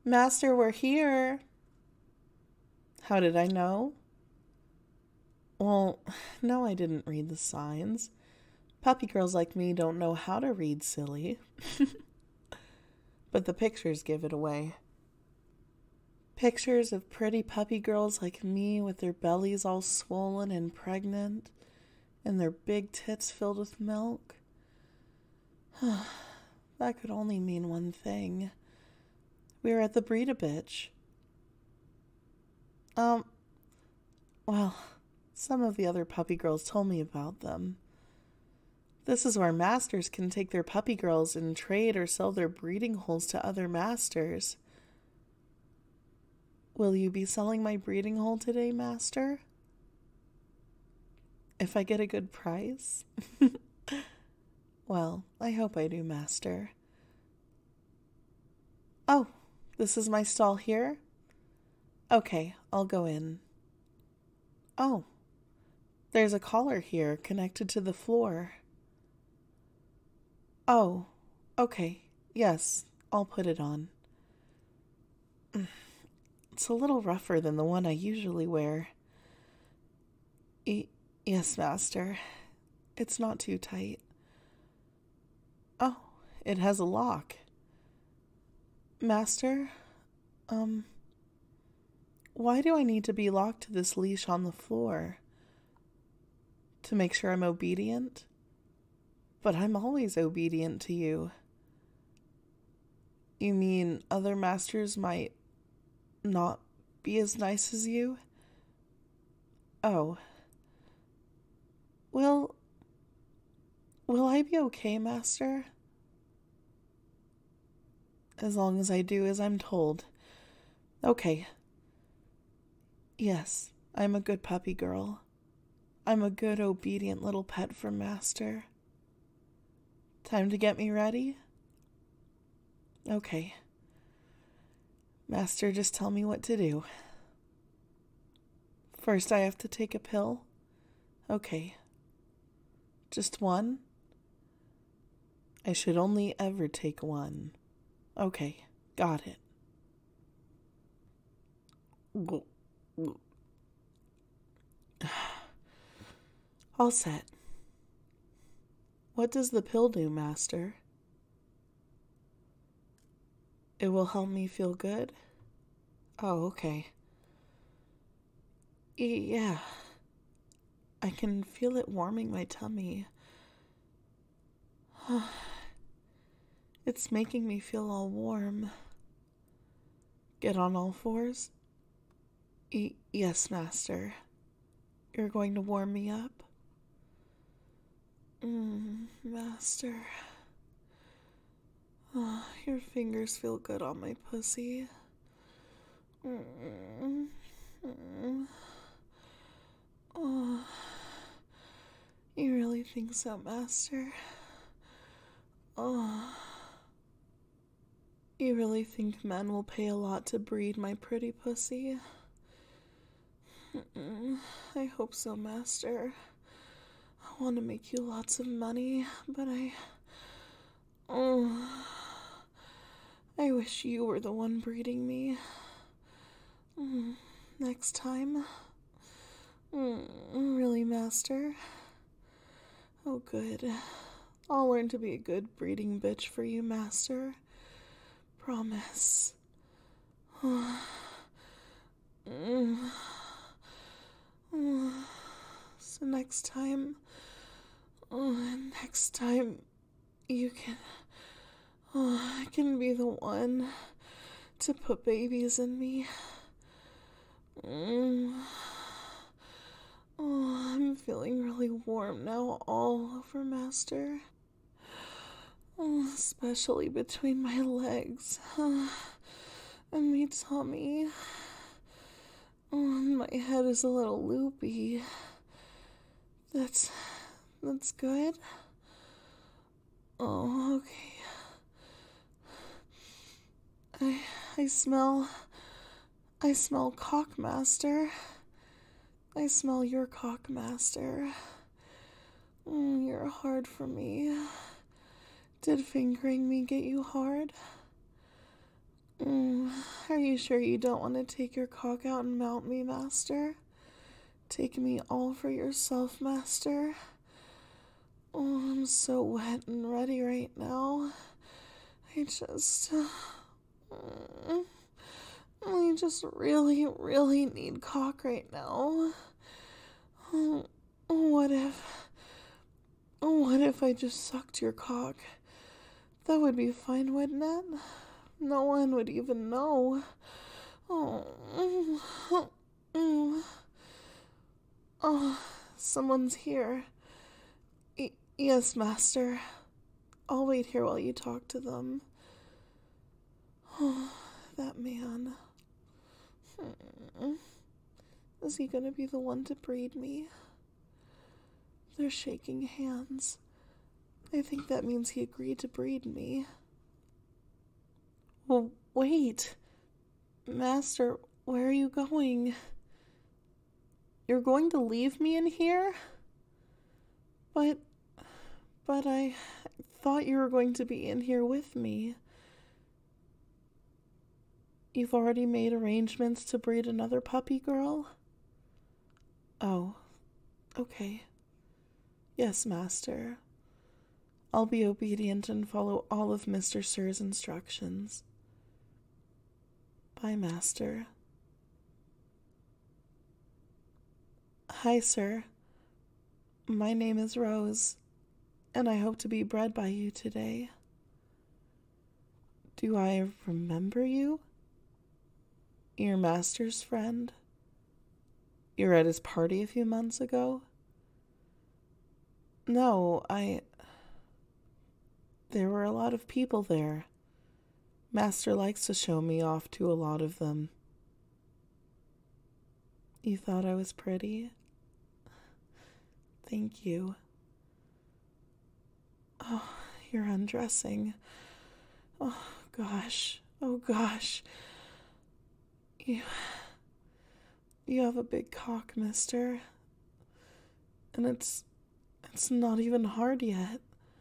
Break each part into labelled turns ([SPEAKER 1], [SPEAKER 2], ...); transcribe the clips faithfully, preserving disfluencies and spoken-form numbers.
[SPEAKER 1] Master, we're here. How did I know? Well, no, I didn't read the signs. Puppy girls like me don't know how to read, silly. But the pictures give it away. Pictures of pretty puppy girls like me with their bellies all swollen and pregnant, and their big tits filled with milk. That could only mean one thing. We were at the Breed-A-Bitch. Um, well, some of the other puppy girls told me about them. This is where masters can take their puppy girls and trade or sell their breeding holes to other masters. Will you be selling my breeding hole today, master? If I get a good price? Well, I hope I do, master. Oh, this is my stall here? Okay, I'll go in. Oh, there's a collar here connected to the floor. Oh, okay, yes, I'll put it on. It's a little rougher than the one I usually wear. E- yes, master. It's not too tight. Oh, it has a lock. Master, um, why do I need to be locked to this leash on the floor? To make sure I'm obedient? But I'm always obedient to you. You mean other masters might not be as nice as you? Oh. Will... Will I be okay, master? As long as I do as I'm told. Okay. Yes, I'm a good puppy girl. I'm a good, obedient little pet for master. Time to get me ready? Okay. Master, just tell me what to do. First, I have to take a pill? Okay. Just one? I should only ever take one. Okay, got it. All set. What does the pill do, master? It will help me feel good? Oh, okay. Y- yeah. I can feel it warming my tummy. It's making me feel all warm. Get on all fours? Y- yes, master. You're going to warm me up? Mmm, master. Oh, your fingers feel good on my pussy. Mm, mm. Oh, you really think so, master? Oh, you really think men will pay a lot to breed my pretty pussy? Mm-mm. I hope so, master. I want to make you lots of money, but I... Oh, I wish you were the one breeding me. Mm, next time. Mm, really, master? Oh, good. I'll learn to be a good breeding bitch for you, master. Promise. Mm. So next time... Oh, next time... You can... Oh, I can be the one to put babies in me. Mm. Oh, I'm feeling really warm now all over, master. Oh, especially between my legs. Uh, and my tummy. Oh, and my head is a little loopy. That's... that's good. Oh, okay. I... I smell... I smell cock, master. I smell your cock, master. Mm, you're hard for me. Did fingering me get you hard? Mm, Are you sure you don't want to take your cock out and mount me, Master? Take me all for yourself, Master. Oh, I'm so wet and ready right now. I just... Uh, I just really, really need cock right now. Oh, what if... What if I just sucked your cock? That would be fine, wouldn't it? No one would even know. Oh, oh, someone's here. Y- yes, Master. I'll wait here while you talk to them. Oh, that man. Is he gonna be the one to breed me? They're shaking hands. I think that means he agreed to breed me. Well, wait. Master, where are you going? You're going to leave me in here? But... But I thought you were going to be in here with me. You've already made arrangements to breed another puppy girl? Oh, okay. Yes, Master. I'll be obedient and follow all of Mister Sir's instructions. Bye, Master. Hi, sir. My name is Rose, and I hope to be bred by you today. Do I remember you? Your master's friend? You were at his party a few months ago? No, I... There were a lot of people there. Master likes to show me off to a lot of them. You thought I was pretty? Thank you. Oh, you're undressing. Oh, gosh. Oh, gosh. You... You have a big cock, mister. And it's... It's not even hard yet.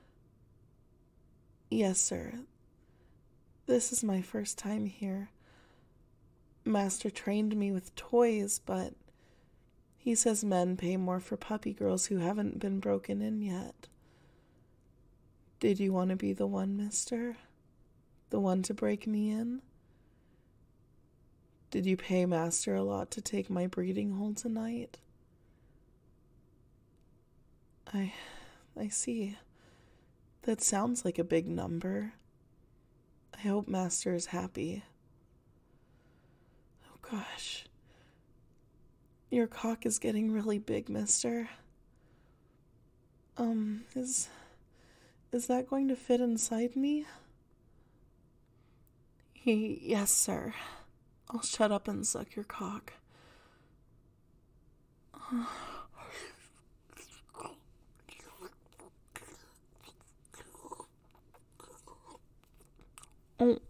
[SPEAKER 1] Yes, sir. This is my first time here. Master trained me with toys, but he says men pay more for puppy girls who haven't been broken in yet. Did you want to be the one, mister? The one to break me in? Did you pay Master a lot to take my breeding hole tonight? I... I see. That sounds like a big number. I hope Master is happy. Oh gosh. Your cock is getting really big, mister. Um, is... Is that going to fit inside me? He, yes, sir. I'll shut up and suck your cock. Oh.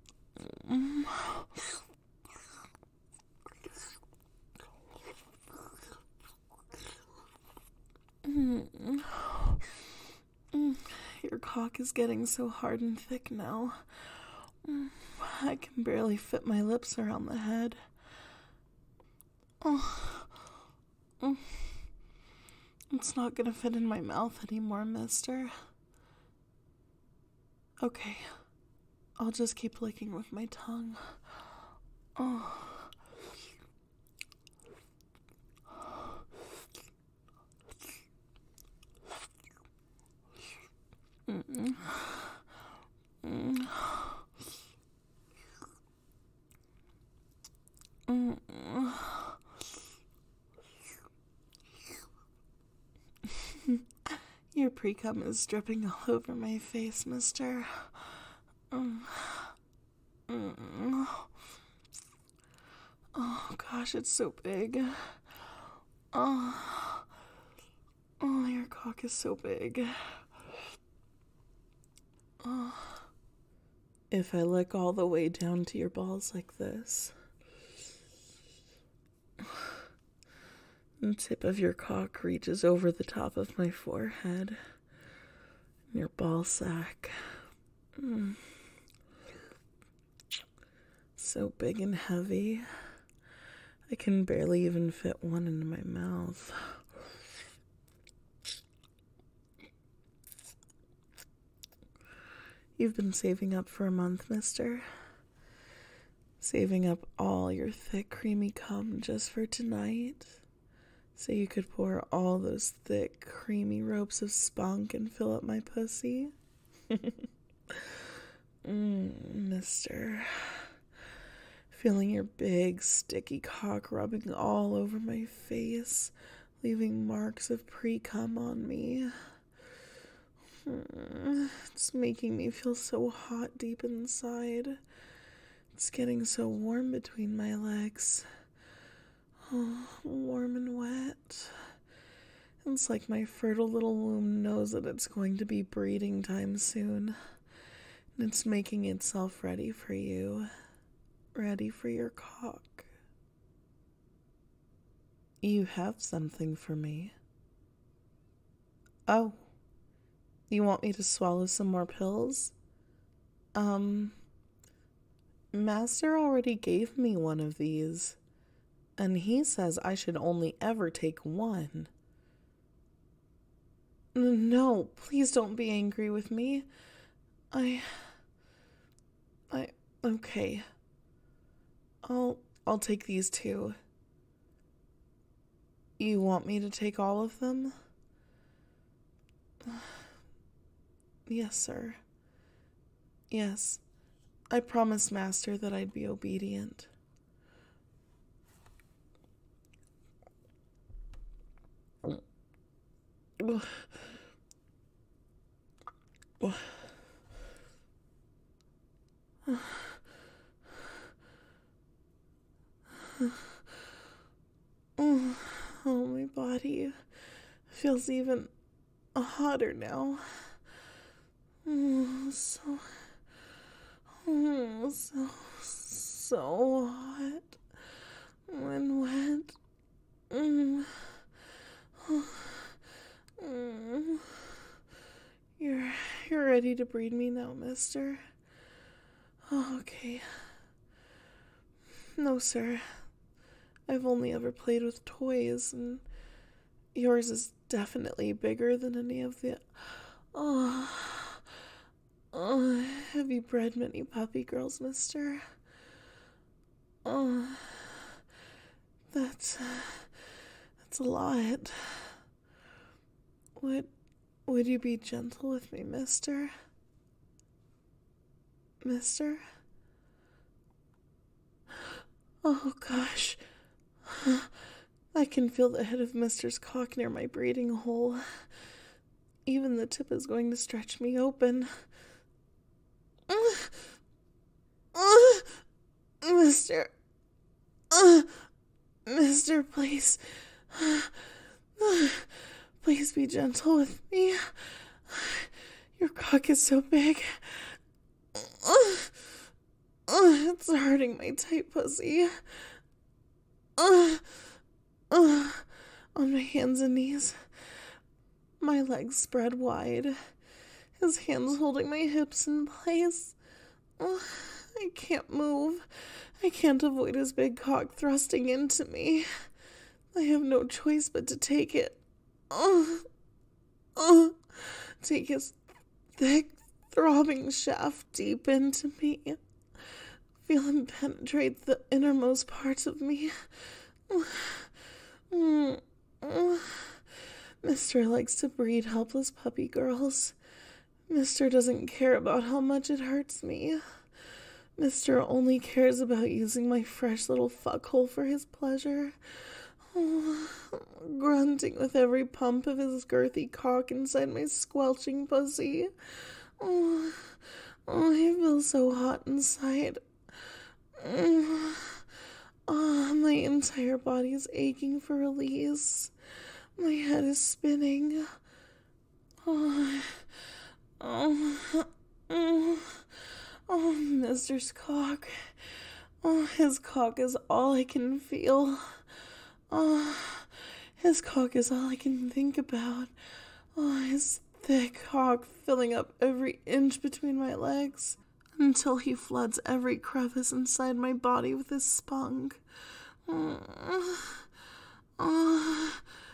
[SPEAKER 1] Your cock is getting so hard and thick now. I can barely fit my lips around the head. Oh. It's not gonna fit in my mouth anymore, mister. Okay. I'll just keep licking with my tongue. Oh. Mm-mm. Mm. Mm-mm. Your pre-cum is dripping all over my face, mister. Mm. Mm. Oh gosh, it's so big. Oh. Oh, your cock is so big. Oh. If I lick all the way down to your balls like this, the tip of your cock reaches over the top of my forehead, your ball sack. Mm. so big and heavy. I can barely even fit one into my mouth. You've been saving up for a month, mister. Saving up all your thick, creamy cum just for tonight. So you could pour all those thick, creamy ropes of spunk and fill up my pussy. mm, mister. Feeling your big, sticky cock rubbing all over my face, leaving marks of pre-cum on me. It's making me feel so hot deep inside. It's getting so warm between my legs. Oh, warm and wet. It's like my fertile little womb knows that it's going to be breeding time soon. And it's making itself ready for you. Ready for your cock. You have something for me. Oh. You want me to swallow some more pills? Um, Master already gave me one of these, and he says I should only ever take one. No, please don't be angry with me. I... I... Okay. I'll... I'll take these two. You want me to take all of them? Yes, sir. Yes. I promised Master that I'd be obedient. Oh, my body feels even hotter now. Oh, so, oh, so, so hot and wet. Mm. Oh, mm. You're, you're ready to breed me now, mister? Oh, okay. No, sir. I've only ever played with toys, and yours is definitely bigger than any of the... Oh... Oh, have you bred many puppy girls, mister? Oh, that's, that's a lot. Would, would you be gentle with me, mister? Mister? Oh, gosh. I can feel the head of mister's cock near my breeding hole. Even the tip is going to stretch me open. Uh, uh, mister, uh, mister, please, uh, uh, please be gentle with me. Your cock is so big. Uh, uh, it's hurting my tight pussy. Uh, uh, on my hands and knees, my legs spread wide. His hands holding my hips in place. Oh, I can't move. I can't avoid his big cock thrusting into me. I have no choice but to take it. Oh, oh, take his thick, throbbing shaft deep into me. Feel him penetrate the innermost parts of me. Oh, oh. Mister likes to breed helpless puppy girls. Mister doesn't care about how much it hurts me. Mister only cares about using my fresh little fuckhole for his pleasure. Oh, grunting with every pump of his girthy cock inside my squelching pussy. Oh, oh I feel so hot inside. Oh, oh, my entire body is aching for release. My head is spinning. Oh, oh, oh, oh, Mister's cock. Oh, his cock is all I can feel. Oh, his cock is all I can think about. Oh, his thick cock filling up every inch between my legs. until he floods every crevice inside my body with his spunk. Uh, uh,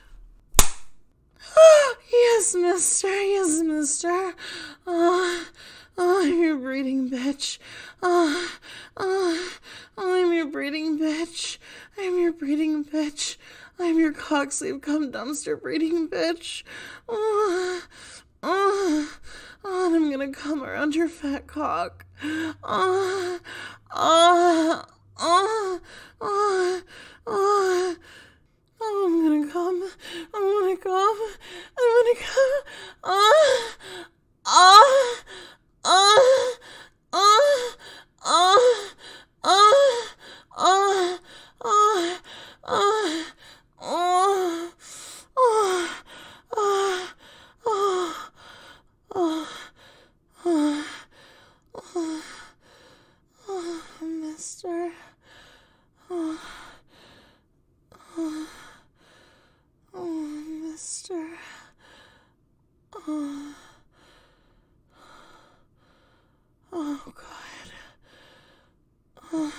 [SPEAKER 1] yes, mister, yes, mister. Uh, oh, I'm your breeding bitch. Uh, uh, I'm your breeding bitch. I'm your breeding bitch. I'm your cock sleeve cum dumpster breeding bitch. Uh, uh, uh, and I'm gonna come around your fat cock. Uh, uh, uh, uh, uh. Oh, I'm gonna come. I'm gonna come. I'm gonna come. Ah, ah, ah, ah, ah, ah, ah, ah, ah, ah, ah, ah, ah, ah, ah, mister. Oh, oh. Oh, mister. Oh. Oh, God. Oh.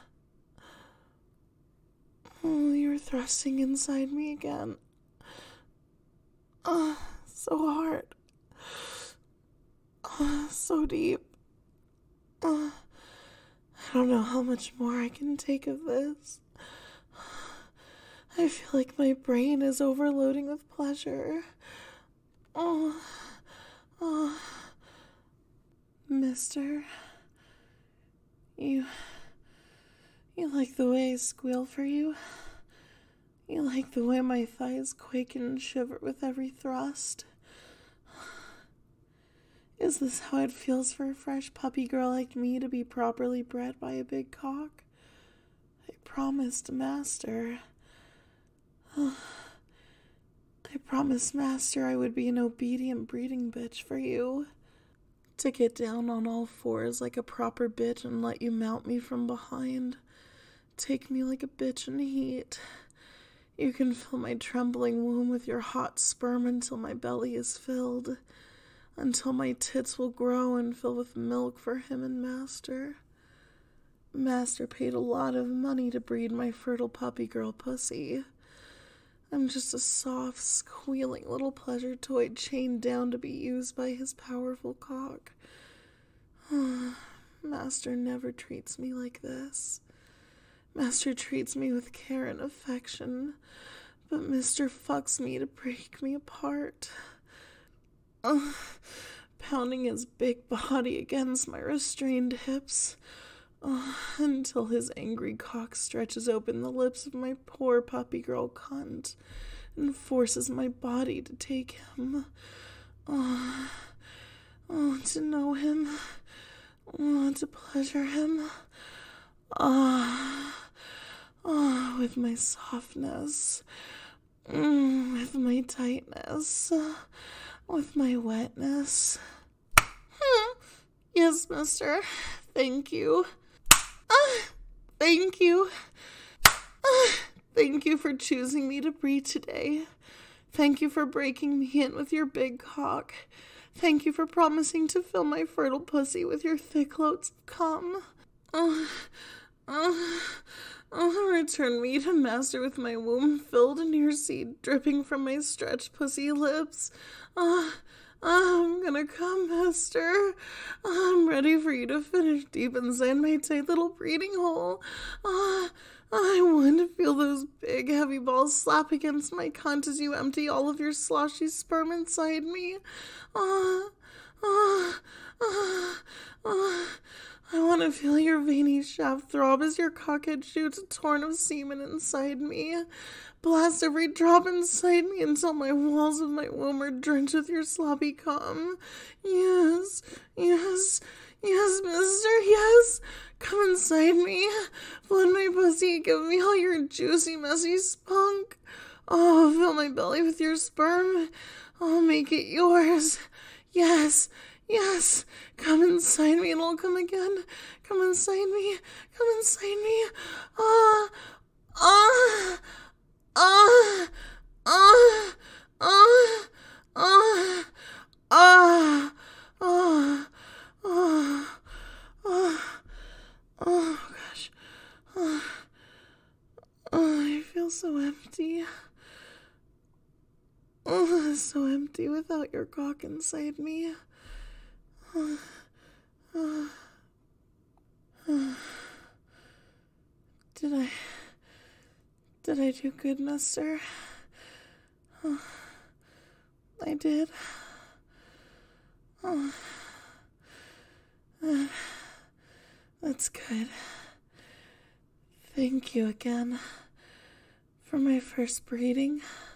[SPEAKER 1] Oh, you're thrusting inside me again. Oh, so hard. Oh, so deep. Oh, I don't know how much more I can take of this. I feel like my brain is overloading with pleasure. Oh, oh, mister, you, you like the way I squeal for you? You like the way my thighs quake and shiver with every thrust? Is this how it feels for a fresh puppy girl like me to be properly bred by a big cock? I promised Master. I promised Master I would be an obedient breeding bitch for you. To get down on all fours like a proper bitch and let you mount me from behind. Take me like a bitch in heat. You can fill my trembling womb with your hot sperm until my belly is filled. Until my tits will grow and fill with milk for him and Master. Master paid a lot of money to breed my fertile puppy girl pussy. I'm just a soft, squealing little pleasure toy chained down to be used by his powerful cock. Master never treats me like this. Master treats me with care and affection, but Mister fucks me to break me apart. Uh, pounding his big body against my restrained hips. Oh, until his angry cock stretches open the lips of my poor puppy girl cunt and forces my body to take him. Oh, oh, to know him. Oh, to pleasure him. Ah, oh, oh, with my softness. Mm, with my tightness. With my wetness. Hmm. Yes, mister. Thank you. Uh, thank you. Uh, thank you for choosing me to breed today. Thank you for breaking me in with your big cock. Thank you for promising to fill my fertile pussy with your thick loads of cum. Uh, uh, uh, return me to Master with my womb filled and your seed dripping from my stretched pussy lips. Uh, I'm gonna come, Master. I'm ready for you to finish deep inside my tight little breeding hole. Ah, I want to feel those big, heavy balls slap against my cunt as you empty all of your sloshy sperm inside me. Ah, ah, ah, ah. I want to feel your veiny shaft throb as your cockhead shoots a torrent of semen inside me. Blast every drop inside me until my walls of my womb are drenched with your sloppy cum. Yes, yes, yes, mister, yes. Come inside me. Flood my pussy. Give me all your juicy, messy spunk. Oh, fill my belly with your sperm. I'll make it yours. Yes, yes. Come inside me and I'll come again. Come inside me. Come inside me. Ah, ah, ah, ah, ah, ah, ah, ah, ah, feel so empty. Oh, so empty without your cock inside me. Uh, uh, uh. Did I... Did I do good, mister? Uh, I did. Oh, uh, that's good. Thank you again for my first breeding.